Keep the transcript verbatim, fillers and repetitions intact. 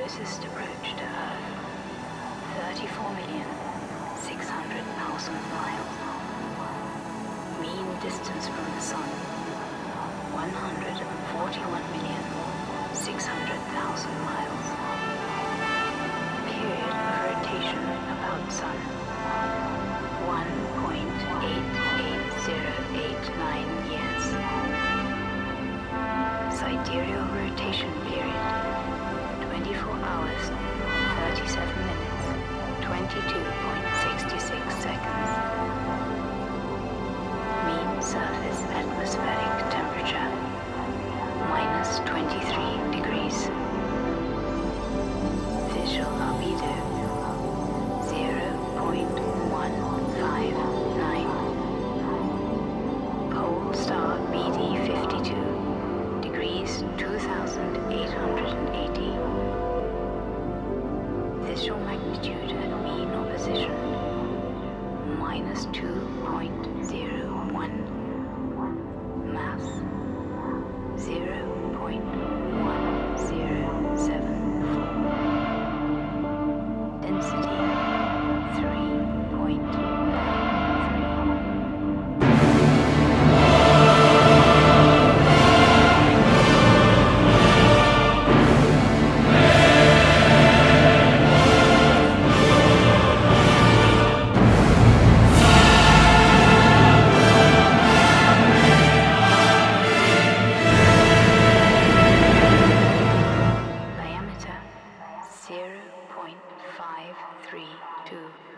closest approach to Earth, thirty-four million six hundred thousand miles. Mean distance from the Sun, one hundred forty-one million six hundred thousand miles. Period of rotation about Sun, one point eight eight zero eight nine years. Sidereal rotation period, twenty-four hours, thirty-seven minutes, twenty-two point six six seconds. Mean surface atmospheric temperature, minus twenty-three degrees. Visual albedo, zero point one five nine. Pole star B D fifty-two, degrees two thousand eight hundred eighty. Visual magnitude at mean opposition, minus two point zero one. Mass, zero point one zero seven four. Density, three point nine three. Diameter, zero point five three two.